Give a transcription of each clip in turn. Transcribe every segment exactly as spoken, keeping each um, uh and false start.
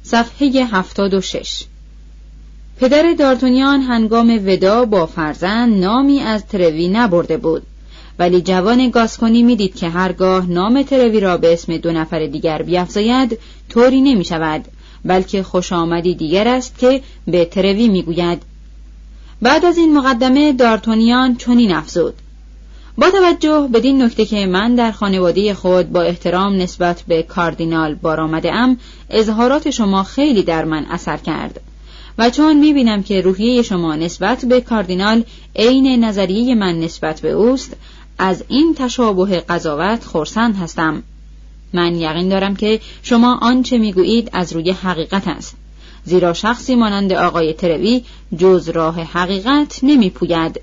صفحه هفتاد و شش. پدر دارتونیان هنگام ودا با فرزند نامی از تروی نبرده بود، ولی جوان گاسکونی میدید که هرگاه نام تروی را به اسم دو نفر دیگر بیفزاید طوری نمی شود، بلکه خوش آمدی دیگر است که به تروی میگوید. بعد از این مقدمه دارتونیان چنین افزود: با توجه بدین نکته که من در خانواده خود با احترام نسبت به کاردینال بار آمده ام، اظهارات شما خیلی در من اثر کرد و چون میبینم که روحیه شما نسبت به کاردینال عین نظریه من نسبت به اوست، از این تشابه قضاوت خرسند هستم. من یقین دارم که شما آنچه میگویید از روی حقیقت است، زیرا شخصی مانند آقای تروی جز راه حقیقت نمیپوید.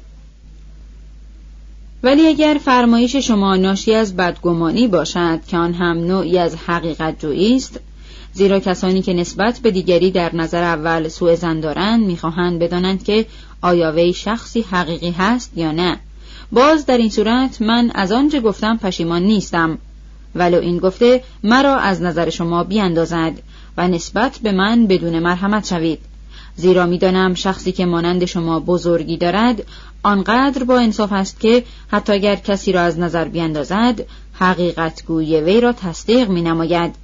ولی اگر فرمایش شما ناشی از بدگمانی باشد که آن هم نوعی از حقیقت جویی است، زیرا کسانی که نسبت به دیگری در نظر اول سوء ظن دارند میخواهند بدانند که آیا وی شخصی حقیقی هست یا نه، باز در این صورت من از آنچه گفتم پشیمان نیستم، ولو این گفته مرا از نظر شما بیاندازد و نسبت به من بدون مرحمت شوید، زیرا میدانم شخصی که مانند شما بزرگی دارد آنقدر با انصاف است که حتی اگر کسی را از نظر بیاندازد حقیقت گوی وی را تصدیق می نماید.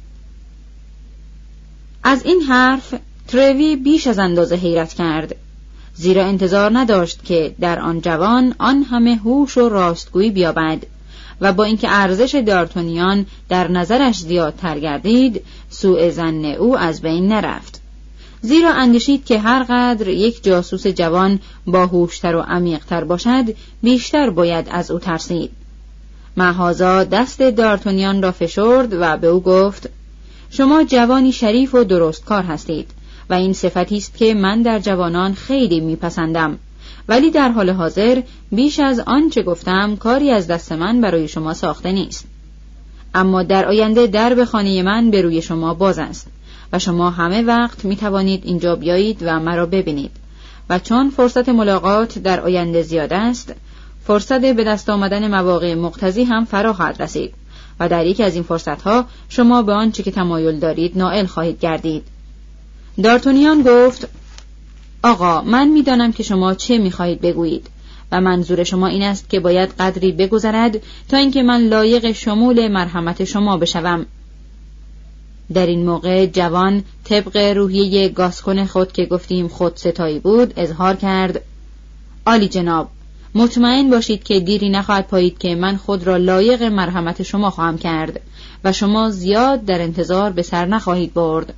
از این حرف تروی بیش از اندازه حیرت کرد، زیرا انتظار نداشت که در آن جوان آن همه هوش و راستگویی بیابد و با اینکه ارزش دارتونیان در نظرش زیادتر گردید، سوء ظن او از بین نرفت، زیرا اندیشید که هر قدر یک جاسوس جوان باهوشتر و عمیق‌تر باشد بیشتر باید از او ترسید. مهازا دست دارتونیان را فشرد و به او گفت: شما جوانی شریف و درستکار هستید و این صفتی است که من در جوانان خیلی میپسندم، ولی در حال حاضر بیش از آن چه گفتم کاری از دست من برای شما ساخته نیست. اما در آینده درب خانه من به روی شما باز است و شما همه وقت می توانید اینجا بیایید و مرا ببینید و چون فرصت ملاقات در آینده زیاد است، فرصت به دست آمدن مواقع مقتضی هم فرا خواهد رسید و در یک از این فرصتها شما به آنچه که تمایل دارید نائل خواهید گردید. دارتونیان گفت: آقا، من میدانم که شما چه میخواهید بگویید و منظور شما این است که باید قدری بگذرد تا اینکه من لایق شمول مرحمت شما بشوم. در این موقع جوان طبق روحیه گاسکون خود که گفتیم خود ستایی بود اظهار کرد: عالی جناب، مطمئن باشید که دیری نخواهد پایید که من خود را لایق مرحمت شما خواهم کرد و شما زیاد در انتظار به سر نخواهید برد.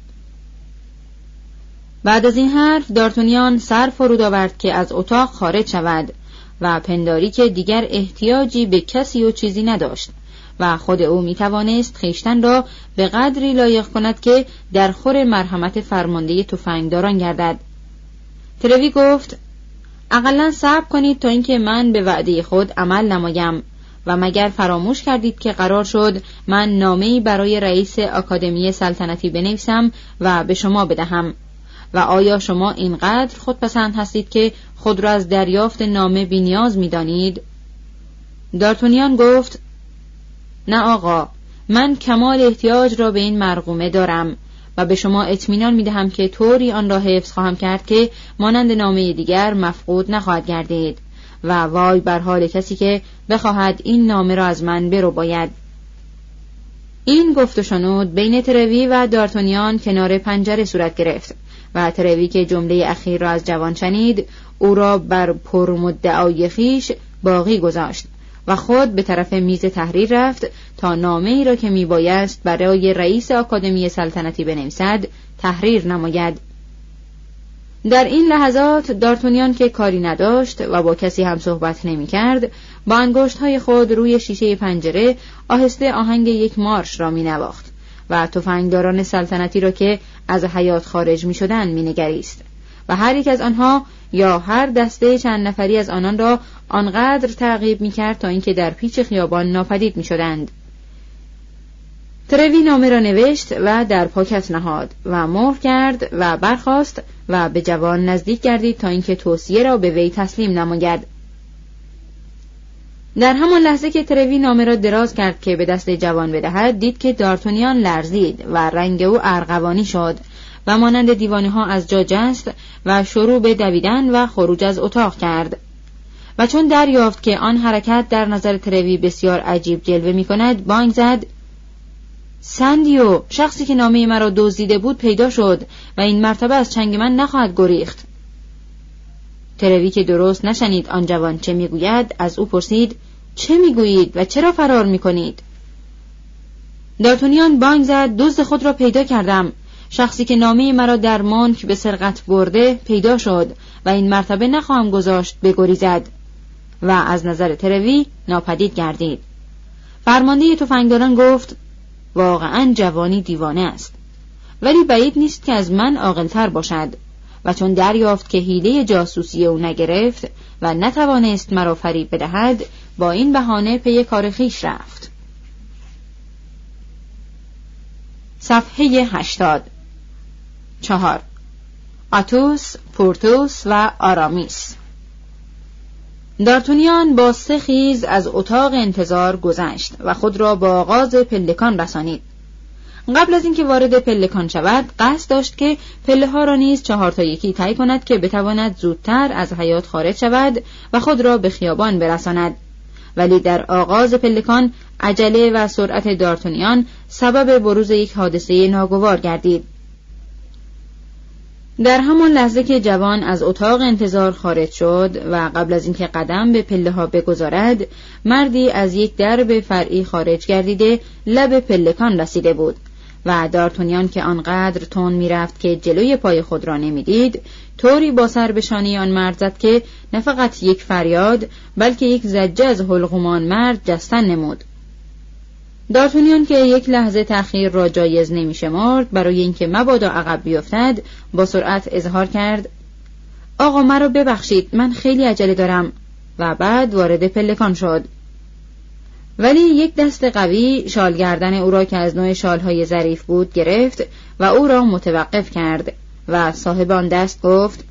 بعد از این حرف دارتونیان سر فرود آورد که از اتاق خارج شود و پنداری که دیگر احتیاجی به کسی و چیزی نداشت و خود او می توانست خویشتن را به قدری لایق کند که در خور مرحمت فرمانده تفنگداران گردد. تروی گفت: اقلن صبر کنید تا اینکه من به وعده خود عمل نمایم و مگر فراموش کردید که قرار شد من نامه‌ای برای رئیس آکادمی سلطنتی بنویسم و به شما بدهم و آیا شما اینقدر خودپسند هستید که خود را از دریافت نامه بی‌نیاز می‌دانید؟ دارتونیان گفت: نه آقا، من کمال احتیاج را به این مرقومه دارم و به شما اطمینان می‌دهم که طوری آن را حفظ خواهم کرد که مانند نامه دیگر مفقود نخواهد گردید و وای بر حال کسی که بخواهد این نامه را از من برو باید. این گفت و شنود بین تروی و دارتونیان کنار پنجره صورت گرفت و تروی که جمله اخیر را از جوان شنید او را بر پرمدعای خویش باقی گذاشت و خود به طرف میز تحریر رفت تا نامه ای را که می بایست برای رئیس آکادمی سلطنتی بنویسد تحریر نماید. در این لحظات دارتونیان که کاری نداشت و با کسی هم صحبت نمی کرد، با انگشت‌های خود روی شیشه پنجره آهسته آهنگ یک مارش را می نواخت و تفنگداران سلطنتی را که از حیاط خارج می شدند می نگریست و هر یک از آنها یا هر دسته چند نفری از آنان را آنقدر تعقیب می کرد تا اینکه در پیچ خیابان ناپدید می شدند. تروی نامه را نوشت و در پاکت نهاد و مهر کرد و برخاست و به جوان نزدیک گردید تا اینکه توصیه را به وی تسلیم نماید. در همان لحظه که تروی نامه را دراز کرد که به دست جوان بدهد، دید که دارتونیان لرزید و رنگ او ارغوانی شد و مانند دیوانه ها از جا جست و شروع به دویدن و خروج از اتاق کرد. و چون دریافت که آن حرکت در نظر تروی بسیار عجیب جلوه می کند، بانگ زد: سندیو، شخصی که نامه مرا دزدیده بود پیدا شد و این مرتبه از چنگ من نخواهد گریخت. تروی که درست نشنید آن جوان چه میگوید، از او پرسید: چه میگویید و چرا فرار میکنید؟ دارتونیان بانگ زد: دزد خود را پیدا کردم. شخصی که نامه مرا در مانک به سرقت برده پیدا شد و این مرتبه نخواهم گذاشت بگریزد. و از نظر تروی ناپدید گردید. فرمانده تفنگداران گفت: واقعا جوانی دیوانه است، ولی بعید نیست که از من عاقل‌تر باشد. و چون دریافت که حیله جاسوسی او نگرفت و نتوانست مرا فریب بدهد، با این بهانه پی کار خویش رفت. صفحه هشتاد. چهار. آتوس، پورتوس و آرامیس. دارتونیان با سه خیز از اتاق انتظار گذشت و خود را با آغاز پلکان رسانید. قبل از اینکه وارد پلکان شود، قصد داشت که پله ها را نیز چهار تا یکی طی کند که بتواند زودتر از حیاط خارج شود و خود را به خیابان برساند. ولی در آغاز پلکان عجله و سرعت دارتونیان سبب بروز یک حادثه ناگوار گردید. در همان لحظه که جوان از اتاق انتظار خارج شد و قبل از اینکه قدم به پله ها بگذارد، مردی از یک درب فرعی خارج گردیده لب پلکان رسیده بود و دارتونیان که آنقدر تند میرفت که جلوی پای خود را نمیدید، طوری با سر به شانه آن مرد زد که نه فقط یک فریاد بلکه یک زجه از حلقوم مرد جستن نمود. دارتونیان که یک لحظه تأخیر را جایز نمی‌شمرد، برای اینکه مبادا عقب بیفتد با سرعت اظهار کرد: آقا مرا ببخشید، من خیلی عجله دارم. و بعد وارد پلکان شد. ولی یک دست قوی شال گردن او را که از نوع شالهای ظریف بود گرفت و او را متوقف کرد و صاحب آن دست گفت: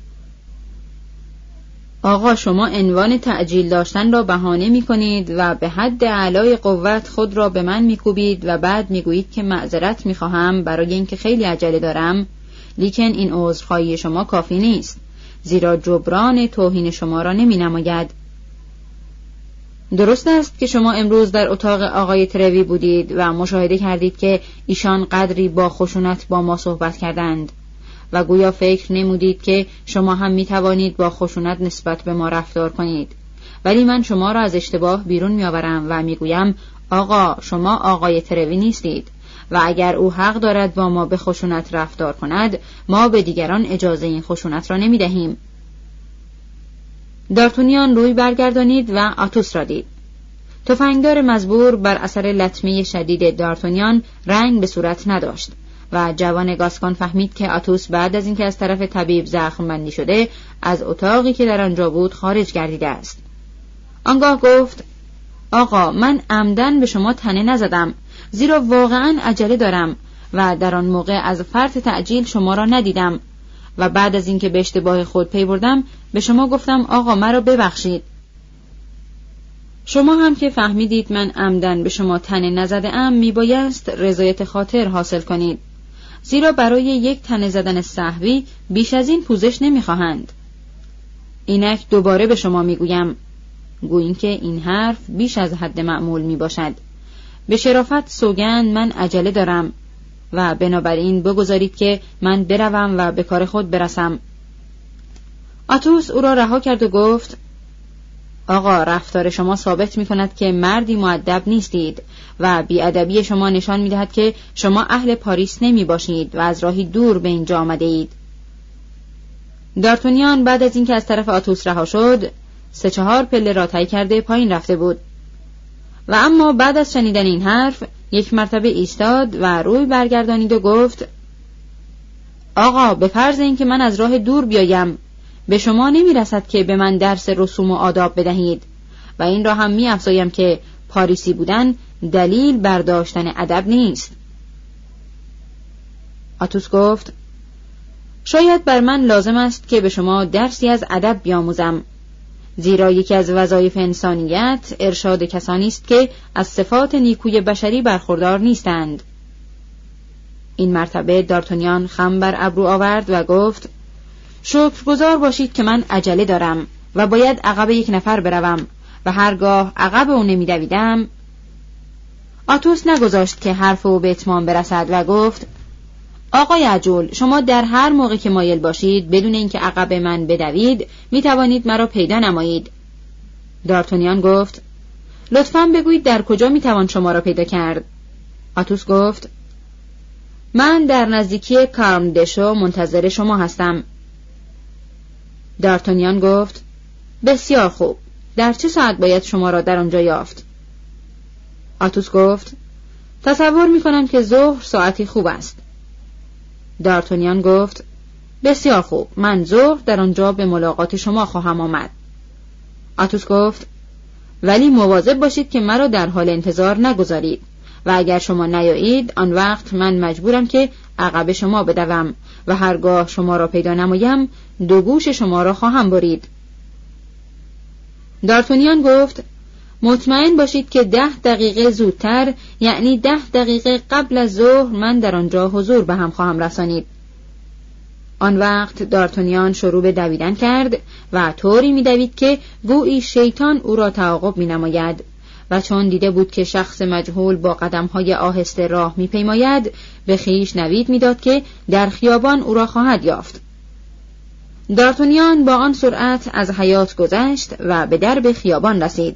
آقا، شما عنوان تعجیل داشتن را بهانه می کنید و به حد اعلای قوت خود را به من می کوبید و بعد می گویید که معذرت می خواهم برای اینکه خیلی عجله دارم. لیکن این عذرخواهی شما کافی نیست، زیرا جبران توهین شما را نمی نماید. درست است که شما امروز در اتاق آقای تروی بودید و مشاهده کردید که ایشان قدری با خشونت با ما صحبت کردند و گویا فکر نمودید که شما هم می توانید با خشونت نسبت به ما رفتار کنید. ولی من شما را از اشتباه بیرون می آورم و می گویم: آقا، شما آقای تروی نیستید و اگر او حق دارد با ما به خشونت رفتار کند، ما به دیگران اجازه این خشونت را نمی دهیم. دارتونیان روی برگردانید و آتوس را دید. تفنگدار مزبور بر اثر لطمه شدید دارتونیان رنگ به صورت نداشت و جوان گاسکون فهمید که آتوس بعد از اینکه از طرف طبیب زخم بندی شده از اتاقی که در آنجا بود خارج گردیده است. آنگاه گفت: آقا، من عمدن به شما تنه نزدم، زیرا واقعا عجله دارم و در آن موقع از فرط تعجیل شما را ندیدم و بعد از اینکه به اشتباه خود پی بردم به شما گفتم: آقا، مرا ببخشید. شما هم که فهمیدید من عمدن به شما تنه نزده ام، میبایست رضایت خاطر حاصل کنید، زیرا برای یک تنه زدن سهوی بیش از این پوزش نمیخواهند. اینک دوباره به شما میگویم، گویین که این حرف بیش از حد معمول میباشد. به شرافت سوگند من عجله دارم و بنابراین بگذارید که من بروم و به کار خود برسم. آتوس او را رها کرد و گفت: آقا، رفتار شما ثابت می کند که مردی مؤدب نیستید و بی‌ادبی شما نشان می دهد که شما اهل پاریس نمی باشید و از راهی دور به اینجا آمده اید. دارتونیان بعد از اینکه از طرف آتوس رها شد، سه چهار پله را طی کرده پایین رفته بود و اما بعد از شنیدن این حرف یک مرتبه ایستاد و روی برگردانید و گفت: آقا، به فرض اینکه من از راه دور بیایم، به شما نمی رسد که به من درس رسوم و آداب بدهید و این را هم می افزایم که پاریسی بودن دلیل برداشتن ادب نیست. آتوس گفت: شاید بر من لازم است که به شما درسی از ادب بیاموزم، زیرا یکی از وظایف انسانیت ارشاد کسانی است که از صفات نیکوی بشری برخوردار نیستند. این مرتبه دارتونیان خم بر ابرو آورد و گفت: شکرگزار باشید که من عجله دارم و باید عقب یک نفر بروم و هرگاه عقب او نمی‌دویدم. آتوس نگذاشت که حرف او به اتمام برسد و گفت: آقای عجول، شما در هر موقع که مایل باشید بدون اینکه عقب من بدوید می توانید مرا پیدا نمایید. دارتونیان گفت: لطفاً بگویید در کجا می توان شما را پیدا کرد؟ آتوس گفت: من در نزدیکی کارمدشو منتظر شما هستم. دارتونیان گفت: بسیار خوب، در چه ساعت باید شما را در آنجا یافت؟ آتوس گفت: تصور می کنم که ظهر ساعتی خوب است. دارتونیان گفت: بسیار خوب، من ظهر در آنجا به ملاقات شما خواهم آمد. آتوس گفت: ولی مواظب باشید که مرا در حال انتظار نگذارید و اگر شما نیایید آن وقت من مجبورم که عقب شما بدوم و هرگاه شما را پیدا نمایم دو گوش شما را خواهم برید. دارتونیان گفت: مطمئن باشید که ده دقیقه زودتر، یعنی ده دقیقه قبل از ظهر، من در آنجا حضور به هم خواهم رسانید. آن وقت دارتونیان شروع به دویدن کرد و طوری می دوید که گویی شیطان او را تعاقب می نماید و چون دیده بود که شخص مجهول با قدمهای آهسته راه می پیماید به خویش نوید می داد که در خیابان او را خواهد یافت. دارتونیان با آن سرعت از حیاط گذشت و به درب خیابان رسید.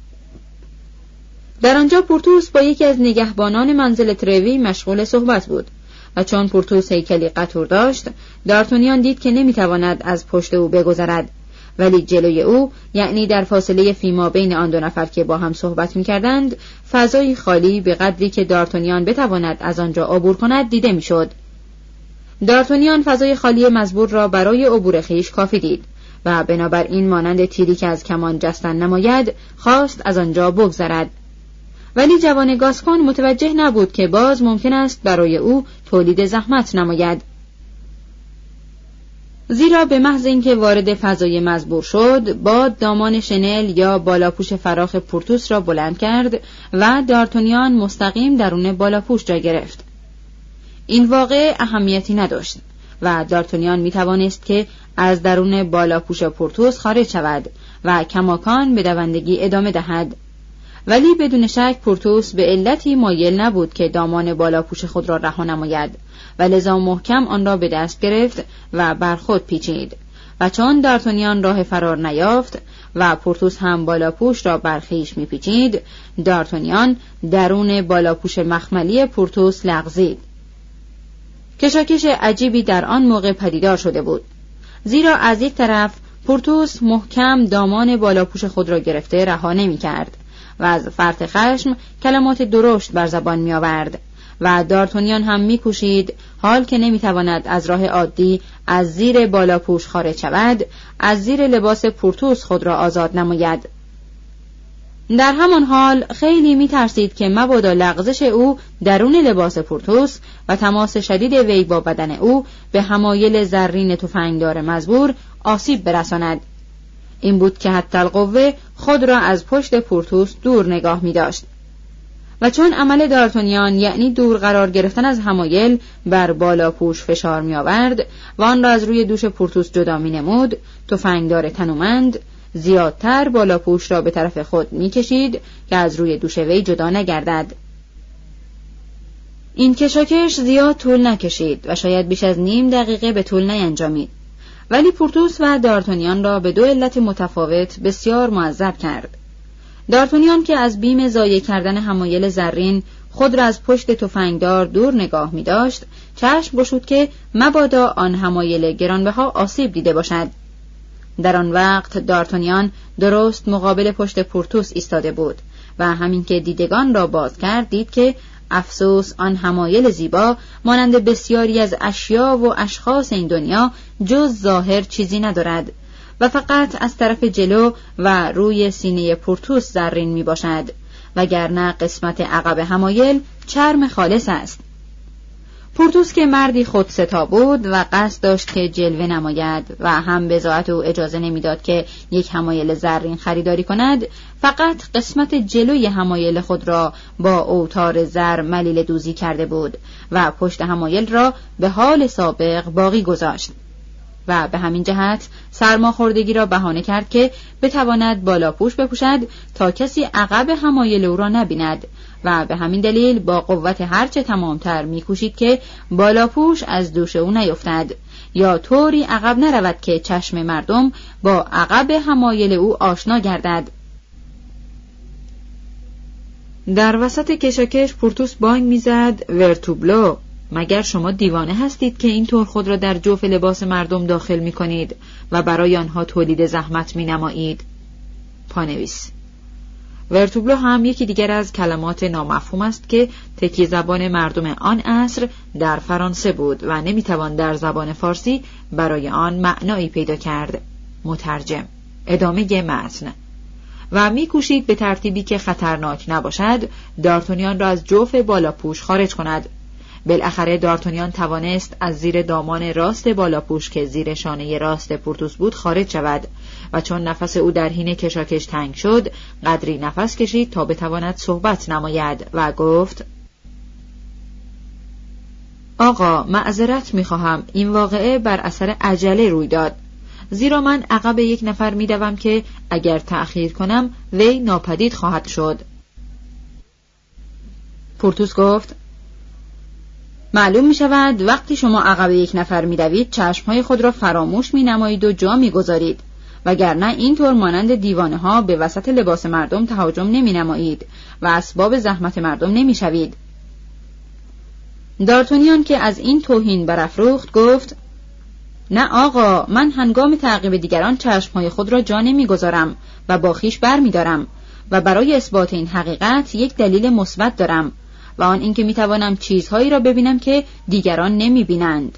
در آنجا پورتوس با یکی از نگهبانان منزل تروی مشغول صحبت بود و چون پورتوس هیکلی قطور داشت، دارتونیان دید که نمیتواند از پشت او بگذرد، ولی جلوی او، یعنی در فاصله فیما بین آن دو نفر که با هم صحبت میکردند، فضای خالی به قدری که دارتونیان بتواند از آنجا عبور کند دیده میشد. دارتونیان فضای خالی مزبور را برای عبور خویش کافی دید و بنابراین مانند تیری که از کمان جستن نماید خواست از آنجا بگذرد. ولی جوان گاسکون متوجه نبود که باز ممکن است برای او تولید زحمت نماید. زیرا به محض اینکه وارد فضای مزبور شد، باد دامان شنل یا بالاپوش فراخ پورتوس را بلند کرد و دارتونیان مستقیم درون بالاپوش جا گرفت. این واقعه اهمیتی نداشت و دارتونیان می توانست که از درون بالاپوش پورتوس خارج شود و کماکان به دوندگی ادامه دهد. ولی بدون شک پورتوس به علتی مایل نبود که دامان بالاپوش خود را رها نماید و لذا محکم آن را به دست گرفت و بر خود پیچید و چون دارتونیان راه فرار نیافت و پورتوس هم بالاپوش را بر خویش میپیچید، دارتونیان درون بالاپوش مخملی پورتوس لغزید. کشاکش عجیبی در آن موقع پدیدار شده بود، زیرا از یک طرف پورتوس محکم دامان بالاپوش خود را گرفته رها نمی‌کرد و از فرط خشم کلمات درشت بر زبان می آورد و دارتونیان هم می کوشید حال که نمی تواند از راه عادی از زیر بالاپوش خارج شود، از زیر لباس پورتوس خود را آزاد نماید. در همان حال خیلی می ترسید که مبادا لغزش او درون لباس پورتوس و تماس شدید وی با بدن او به حمایل زرین تفنگدار مزبور آسیب برساند. این بود که حتی القوه خود را از پشت پورتوس دور نگاه می داشت و چون عمل دارتونیان یعنی دور قرار گرفتن از حمایل بر بالاپوش فشار می آورد و آن را از روی دوش پورتوس جدا می نمود، تفنگدار تنومند زیادتر بالاپوش را به طرف خود می کشید که از روی دوش وی جدا نگردد. این کشاکش زیاد طول نکشید و شاید بیش از نیم دقیقه به طول نینجامید، ولی پورتوس و دارتونیان را به دو علت متفاوت بسیار معذب کرد. دارتونیان که از بیم ضایع کردن حمایل زرین خود را از پشت تفنگدار دور نگاه می داشت، چشم گشود که مبادا آن حمایل گرانبها آسیب دیده باشد. در آن وقت دارتونیان درست مقابل پشت پورتوس ایستاده بود و همین که دیدگان را باز کرد دید که افسوس آن حمایل زیبا مانند بسیاری از اشیا و اشخاص این دنیا جز ظاهر چیزی ندارد و فقط از طرف جلو و روی سینه پورتوس زرین می باشد، وگرنه قسمت عقب حمایل چرم خالص است. پورتوس که مردی خودستا بود و قصد داشت که جلوه نماید و هم بضاعت او اجازه نمیداد که یک حمایل زرین خریداری کند، فقط قسمت جلوی حمایل خود را با اوتار زر ملیل دوزی کرده بود و پشت حمایل را به حال سابق باقی گذاشت و به همین جهت سرماخوردگی را بهانه کرد که بتواند بالاپوش بپوشد تا کسی عقب حمایل او را نبیند و به همین دلیل با قوت هرچه تمامتر می‌کوشید که بالاپوش از دوش او نیفتد یا طوری عقب نرود که چشم مردم با عقب حمایل او آشنا گردد. در وسط کشاکش پورتوس بانگ میزد: ورتوبلو، مگر شما دیوانه هستید که اینطور خود را در جوف لباس مردم داخل می کنید و برای آنها تولید زحمت می نمایید؟ پانویس: ورتوبلو هم یکی دیگر از کلمات نامفهوم است که تکی زبان مردم آن عصر در فرانسه بود و نمی توان در زبان فارسی برای آن معنایی پیدا کرد. مترجم. ادامه متن. و می کوشید به ترتیبی که خطرناک نباشد دارتونیان را از جوف بالاپوش خارج کند. بالاخره دارتونیان توانست از زیر دامان راست بالاپوش که زیر شانه راست پورتوس بود خارج شود و چون نفس او در حین کشاکش تنگ شد قدری نفس کشید تا بتواند صحبت نماید و گفت: آقا، معذرت می‌خواهم، این واقعه بر اثر عجله روی داد، زیرا من عقب یک نفر می‌دوم که اگر تأخیر کنم وی ناپدید خواهد شد. پورتوس گفت: معلوم می شود وقتی شما عقب یک نفر می دوید چشمهای خود را فراموش می نمایید و جا می گذارید، وگرنه اینطور مانند دیوانه ها به وسط لباس مردم تهاجم نمی نمایید و اسباب زحمت مردم نمی شوید. دارتونیان که از این توهین برافروخت گفت: نه آقا، من هنگام تعقیب دیگران چشمهای خود را جا نمی گذارم و با خویش بر می دارم و برای اثبات این حقیقت یک دلیل مثبت دارم و آن اینکه میتوانم چیزهایی را ببینم که دیگران نمیبینند.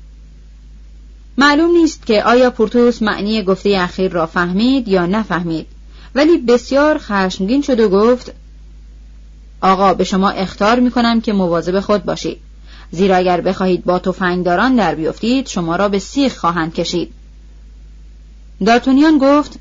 معلوم نیست که آیا پورتوس معنی گفته اخیر را فهمید یا نفهمید، ولی بسیار خشمگین شد و گفت: آقا، به شما اخطار میکنم که مواظب خود باشید، زیرا اگر بخواهید با تفنگداران در بیفتید شما را به سیخ خواهند کشید. دارتونیان گفت: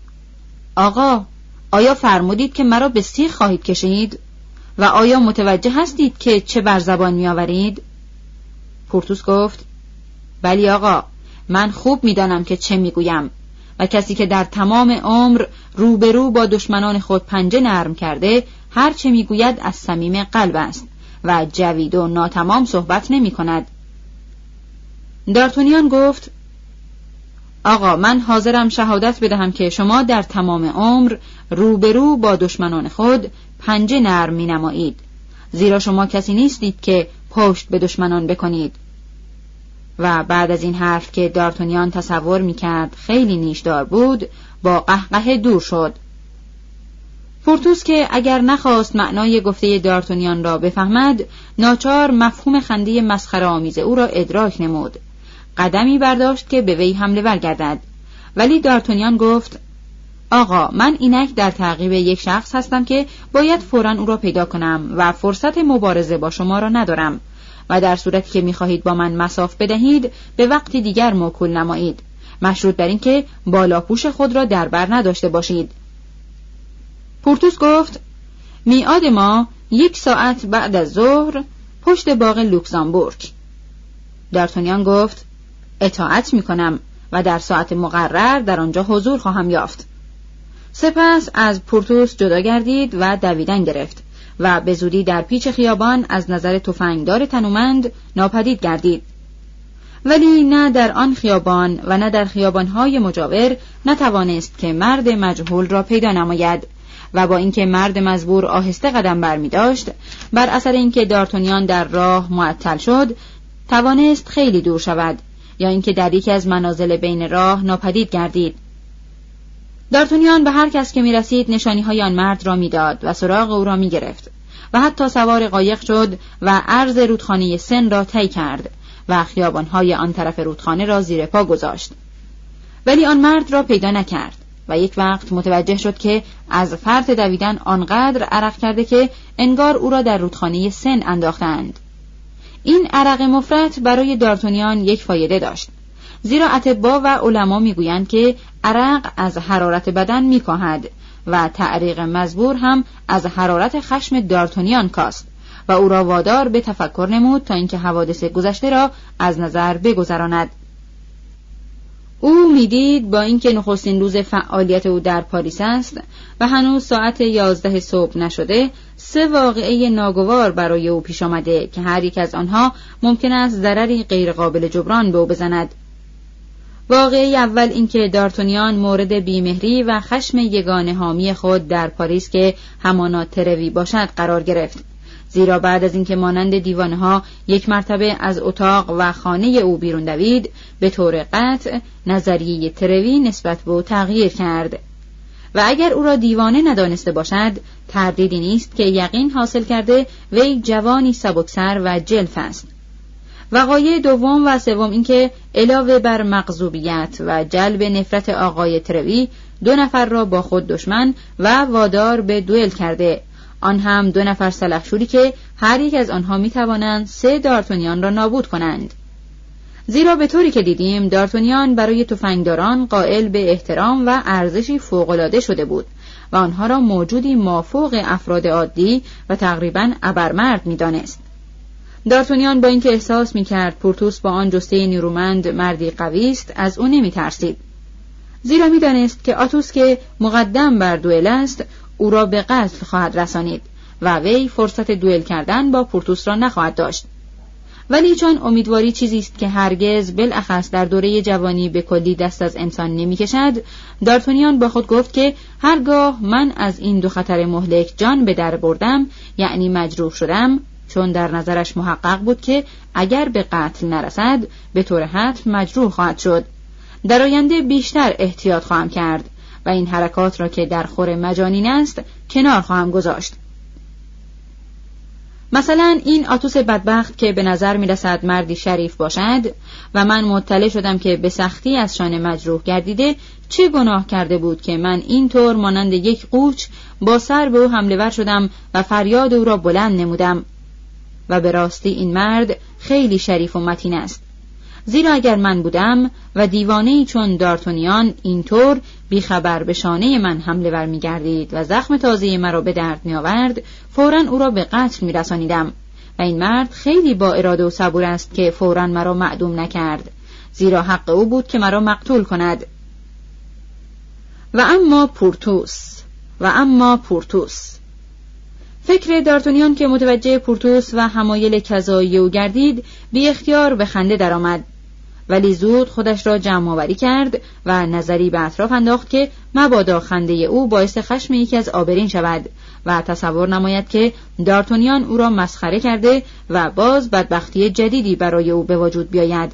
آقا، آیا فرمودید که مرا به سیخ خواهید کشید؟ و آیا متوجه هستید که چه بر زبان می آورید؟ پورتوس گفت: بلی آقا، من خوب می دانم که چه می گویم و کسی که در تمام عمر روبرو با دشمنان خود پنجه نرم کرده هر چه می گوید از صمیم قلب است و جوید و ناتمام صحبت نمی کند. دارتونیان گفت: آقا، من حاضرم شهادت بدهم که شما در تمام عمر روبرو با دشمنان خود پنجه نرم می نمایید، زیرا شما کسی نیستید که پشت به دشمنان بکنید. و بعد از این حرف که دارتونیان تصور می کرد خیلی نیشدار بود با قهقه دور شد. پورتوس که اگر نخواست معنای گفته دارتونیان را بفهمد ناچار مفهوم خنده مسخره آمیز او را ادراک نمود، قدمی برداشت که به وی حمله برگردد، ولی دارتونیان گفت: آقا، من اینک در تعقیب یک شخص هستم که باید فوراً او را پیدا کنم و فرصت مبارزه با شما را ندارم و در صورتی که می‌خواهید با من مصاف بدهید به وقتی دیگر موکول نمایید، مشروط بر این که بالاپوش خود را در بر نداشته باشید. پورتوس گفت: میعاد ما یک ساعت بعد از ظهر پشت باغ لوکزامبورگ. دارتونیان گفت: اطاعت می‌کنم و در ساعت مقرر در آنجا حضور خواهم یافت. سپس از پورتوس جدا گردید و دویدن گرفت و به زودی در پیچ خیابان از نظر تفنگدار تنومند ناپدید گردید. ولی نه در آن خیابان و نه در خیابان‌های مجاور نتوانست که مرد مجهول را پیدا نماید و با اینکه مرد مزبور آهسته قدم برمی داشت، بر اثر اینکه دارتونیان در راه معطل شد توانست خیلی دور شود یا اینکه در یکی از منازل بین راه ناپدید گردید. دارتونیان به هر کس که می رسید نشانی های آن مرد را می داد و سراغ او را می گرفت و حتی سوار قایق شد و عرض رودخانه سن را طی کرد و خیابان‌های آن طرف رودخانه را زیر پا گذاشت، ولی آن مرد را پیدا نکرد و یک وقت متوجه شد که از فرط دویدن آنقدر عرق کرده که انگار او را در رودخانه سن انداختند. این عرق مفرط برای دارتونیان یک فایده داشت، زیرا اطباء و علما میگویند که عرق از حرارت بدن میکاهد و تعریق مزبور هم از حرارت خشم دارتونیان کاست و او را وادار به تفکر نمود تا اینکه حوادث گذشته را از نظر بگذراند. او میدید با اینکه نخستین روز فعالیت او در پاریس است و هنوز ساعت یازده صبح نشده، سه واقعه ناگوار برای او پیش آمده که هر یک از آنها ممکن است ضرری غیر قابل جبران به او بزند. واقعه اول اینکه دارتونیان مورد بیمهری و خشم یگانه حامی خود در پاریس که همانا تروی باشد قرار گرفت، زیرا بعد از اینکه مانند دیوانه‌ها یک مرتبه از اتاق و خانه او بیرون دوید، به طور قطع نظریه تروی نسبت به او تغییر کرد و اگر او را دیوانه ندانسته باشد، تردیدی نیست که یقین حاصل کرده وی جوانی سبکسر و جلف است. وقایع دوم و سوم اینکه علاوه بر مغضوبیت و جلب نفرت آقای تروی، دو نفر را با خود دشمن و وادار به دوئل کرده، آن هم دو نفر سلحشوری که هر یک از آنها می توانند سه دارتونیان را نابود کنند. زیرا به طوری که دیدیم دارتونیان برای تفنگداران قائل به احترام و ارزشی فوق‌العاده شده بود و آنها را موجودی مافوق افراد عادی و تقریباً ابرمرد می دانست. دارتونیان با اینکه احساس می کرد پورتوس با آن جسته نیرومند مردی قوی است، از او نمی ترسید، زیرا می دانست که آتوس که مقدم بر دوئل است او را به قتل خواهد رسانید و وی فرصت دوئل کردن با پورتوس را نخواهد داشت. ولی چون امیدواری چیزی است که هرگز بالاخص در دوره جوانی به کلی دست از انسان نمی کشد، دارتونیان با خود گفت که هرگاه من از این دو خطر مهلک جان به در بردم، یعنی مجروح شدم، چون در نظرش محقق بود که اگر به قتل نرسد به طور حتم مجروح خواهد شد، در آینده بیشتر احتیاط خواهم کرد و این حرکات را که در خور مجانین است کنار خواهم گذاشت. مثلا این آتوس بدبخت که به نظر می رسد مردی شریف باشد و من مطلع شدم که به سختی از شان مجروح گردیده، چه گناه کرده بود که من اینطور مانند یک قوچ با سر به او حمله ور شدم و فریاد او را بلند نمودم؟ و به راستی این مرد خیلی شریف و متین است، زیرا اگر من بودم و دیوانه‌ای چون دارتونیان اینطور بیخبر به شانه من حمله ور می گردید و زخم تازه مرا به درد می آورد، فوراً او را به قتل می رسانیدم و این مرد خیلی با اراده و صبور است که فوراً مرا معدوم نکرد، زیرا حق او بود که مرا مقتول کند. و اما پورتوس و اما پورتوس فکر دارتونیان که متوجه پورتوس و حمایل کذایی او گردید بی اختیار به خنده درآمد، ولی زود خودش را جمع آوری کرد و نظری به اطراف انداخت که مبادا خنده او باعث خشم یکی از آبرین شود و تصور نماید که دارتونیان او را مسخره کرده و باز بدبختی جدیدی برای او به وجود بیاید.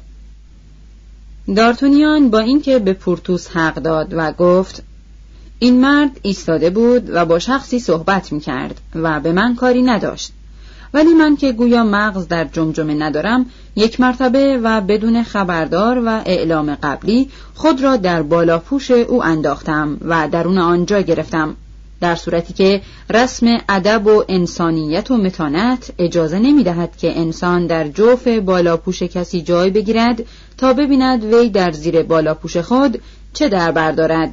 دارتونیان با اینکه به پورتوس حق داد و گفت این مرد ایستاده بود و با شخصی صحبت می کرد و به من کاری نداشت، ولی من که گویا مغز در جمجمه ندارم، یک مرتبه و بدون خبردار و اعلام قبلی خود را در بالاپوش او انداختم و درون آنجا گرفتم، در صورتی که رسم ادب و انسانیت و متانت اجازه نمی دهد که انسان در جوف بالاپوش کسی جای بگیرد تا ببیند وی در زیر بالاپوش خود چه در بردارد.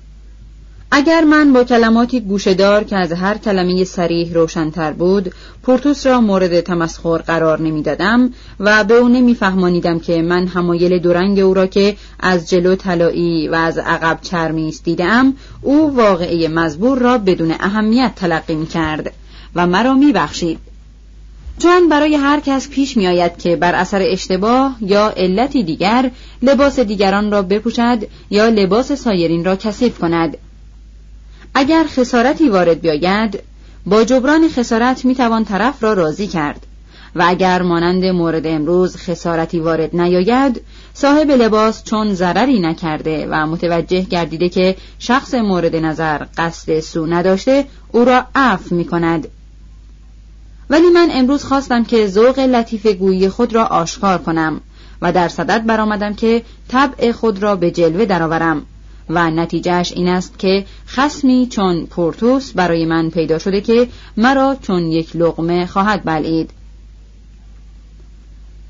اگر من با کلماتی گوشه‌دار که از هر کلمه صریح روشن‌تر بود پورتوس را مورد تمسخر قرار نمی‌دادم و به او نمی‌فهمانیدم که من حمایل دورنگ او را که از جلو طلایی و از عقب چرمی است دیدم، او واقعه مزبور را بدون اهمیت تلقی می‌کرد و مرا می‌بخشید. چون برای هر کس پیش می آید که بر اثر اشتباه یا علتی دیگر لباس دیگران را بپوشد یا لباس سایرین را کثیف کند. اگر خسارتی وارد بیاید، با جبران خسارت می توان طرف را راضی کرد و اگر مانند مورد امروز خسارتی وارد نیاید، صاحب لباس چون ضرری نکرده و متوجه گردیده که شخص مورد نظر قصد سو نداشته، او را عفو می کند. ولی من امروز خواستم که ذوق لطیف گویی خود را آشکار کنم و در صدد برآمدم که طبع خود را به جلوه درآورم و نتیجهش این است که خصمی چون پورتوس برای من پیدا شده که مرا چون یک لقمه خواهد بلعید.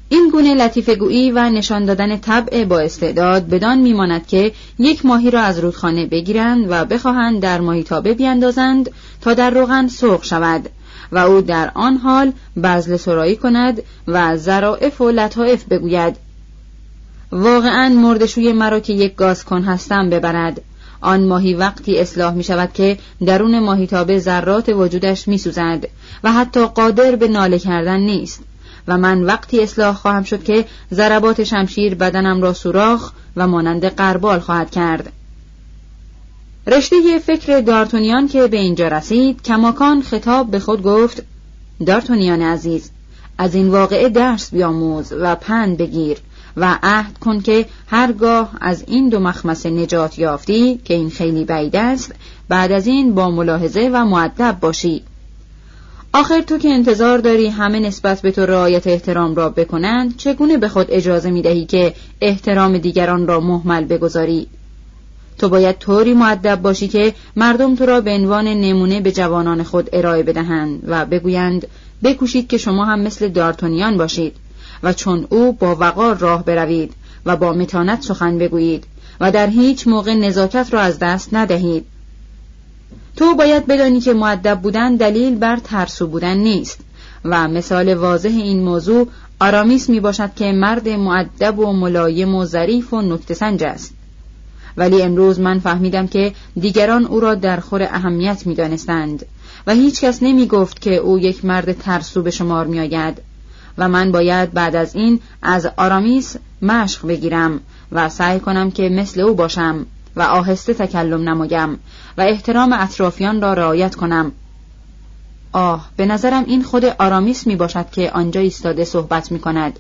این گونه لطیفه گویی و نشان دادن طبع با استعداد بدان میماند که یک ماهی را از رودخانه بگیرند و بخواهند در ماهیتابه بیندازند تا در روغن سرخ شود و او در آن حال بذل سرایی کند و ظرافت و لطائف بگوید. واقعاً مردشوی مرا که یک گاز کن هستم ببرد. آن ماهی وقتی اصلاح می شود که درون ماهیتابه ذرات وجودش می سوزد و حتی قادر به ناله کردن نیست، و من وقتی اصلاح خواهم شد که ضربات شمشیر بدنم را سوراخ و مانند غربال خواهد کرد. رشته فکر دارتونیان که به اینجا رسید، کماکان خطاب به خود گفت: دارتونیان عزیز، از این واقعه درس بیاموز و پند بگیر و عهد کن که هرگاه از این دو مخمصه نجات یافتی که این خیلی بعید است، بعد از این با ملاحظه و مؤدب باشی. آخر تو که انتظار داری همه نسبت به تو رعایت احترام را بکنند، چگونه به خود اجازه می‌دهی که احترام دیگران را مهمل بگذاری؟ تو باید طوری مؤدب باشی که مردم تو را به عنوان نمونه به جوانان خود ارائه بدهند و بگویند بکوشید که شما هم مثل دارتونیان باشید و چون او با وقار راه بروید و با متانت سخن بگویید و در هیچ موقع نزاکت را از دست ندهید. تو باید بدانی که مؤدب بودن دلیل بر ترسو بودن نیست و مثال واضح این موضوع آرامیس می باشد که مرد مؤدب و ملایم و ظریف و نکته‌سنج است. ولی امروز من فهمیدم که دیگران او را در خور اهمیت می دانستند و هیچ کس نمی گفت که او یک مرد ترسو به شمار می آید و من باید بعد از این از آرامیس مشق بگیرم و سعی کنم که مثل او باشم و آهسته تکلم نمایم و احترام اطرافیان را رعایت کنم. آه، به نظرم این خود آرامیس می باشد که آنجا ایستاده صحبت می کند.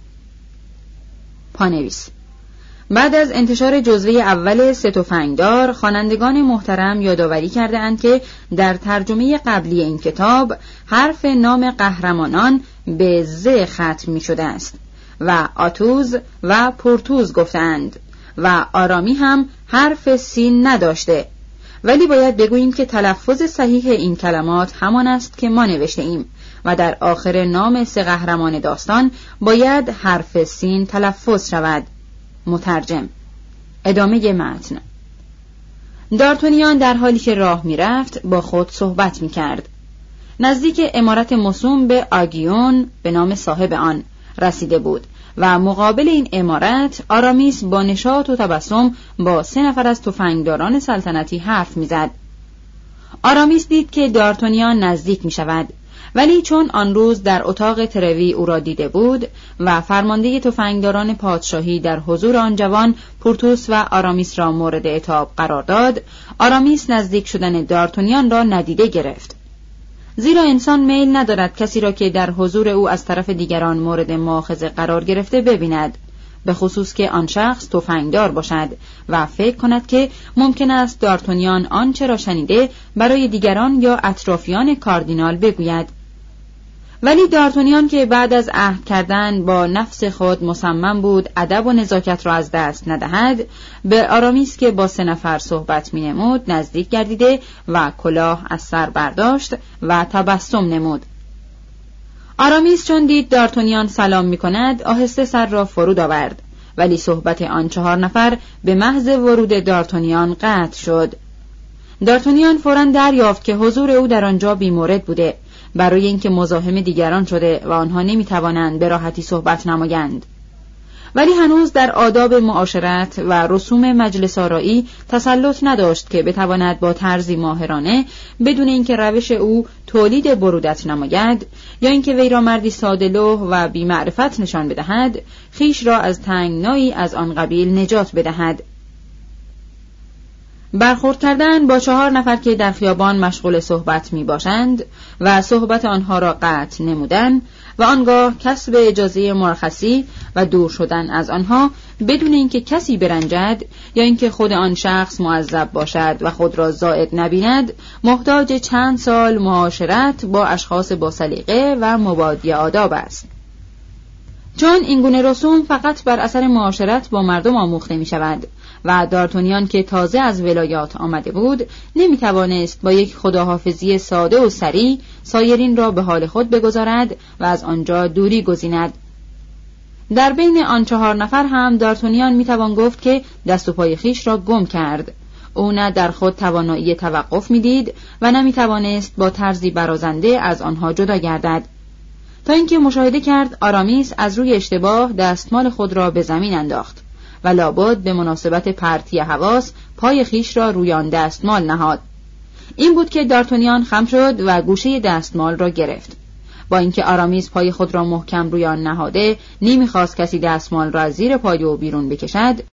پانویس: بعد از انتشار جزوه اول سه تفنگدار، خوانندگان محترم یادآوری کرده اند که در ترجمه قبلی این کتاب حرف نام قهرمانان به ز ختم می شده است و آتوز و پورتوز گفتند و آرامی هم حرف سین نداشته، ولی باید بگوییم که تلفظ صحیح این کلمات همان است که ما نوشته ایم و در آخر نام سه قهرمان داستان باید حرف سین تلفظ شود. مترجم. ادامه متن. دارتونیان در حالی که راه می رفت با خود صحبت می کرد. نزدیک عمارت موسوم به آگیون به نام صاحب آن رسیده بود و مقابل این عمارت آرامیس با نشاط و تبسم با سه نفر از تفنگداران سلطنتی حرف می زد. آرامیس دید که دارتونیان نزدیک می شود، ولی چون آن روز در اتاق تروی او را دیده بود و فرمانده تفنگداران پادشاهی در حضور آن جوان پورتوس و آرامیس را مورد عتاب قرار داد، آرامیس نزدیک شدن دارتونیان را ندیده گرفت. زیرا انسان میل ندارد کسی را که در حضور او از طرف دیگران مورد مؤاخذه قرار گرفته ببیند، به خصوص که آن شخص تفنگدار باشد و فکر کند که ممکن است دارتونیان آنچه را شنیده برای دیگران یا اطرافیان کاردینال بگوید. ولی دارتونیان که بعد از عهد کردن با نفس خود مصمم بود ادب و نزاکت را از دست ندهد، به آرامیس که با سه نفر صحبت می نمود نزدیک گردیده و کلاه از سر برداشت و تبسم نمود. آرامیس چون دید دارتونیان سلام می کند آهسته سر را فرود آورد، ولی صحبت آن چهار نفر به محض ورود دارتونیان قطع شد. دارتونیان فوراً دریافت که حضور او در آنجا بی‌مورد بوده، برای اینکه مزاحم دیگران شده و آنها نمیتوانند به راحتی صحبت نمایند. ولی هنوز در آداب معاشرت و رسوم مجلس آرایی تسلط نداشت که بتواند با طرزی ماهرانه بدون اینکه روش او تولید برودت نماید یا اینکه وی را مردی ساده‌لوح و بی‌معرفت نشان بدهد، خیش را از تنگنایی از آن قبیل نجات بدهد. برخورد کردن با چهار نفر که در خیابان مشغول صحبت می باشند و صحبت آنها را قطع نمودن و آنگاه کسب اجازه مرخصی و دور شدن از آنها بدون اینکه کسی برنجد یا اینکه خود آن شخص معذب باشد و خود را زائد نبیند، محتاج چند سال معاشرت با اشخاص با سلیقه و مبادی آداب است. چون این گونه رسوم فقط بر اثر معاشرت با مردم آموخته می شود و دارتونیان که تازه از ولایات آمده بود نمی توانست با یک خداحافظی ساده و سریع سایرین را به حال خود بگذارد و از آنجا دوری گزیند. در بین آن چهار نفر هم دارتونیان میتوان گفت که دست و پای خیش را گم کرد. او نه در خود توانایی توقف میدید و نه میتوانست با طرزی برازنده از آنها جدا گردد، تا اینکه مشاهده کرد آرامیس از روی اشتباه دستمال خود را به زمین انداخت و لابد به مناسبت پرتی حواس پای خیش را روی آن دستمال نهاد. این بود که دارتونیان خم شد و گوشه دستمال را گرفت. با اینکه آرامیس پای خود را محکم روی آن نهاده نمی‌خواست کسی دستمال را زیر پای او بیرون بکشد،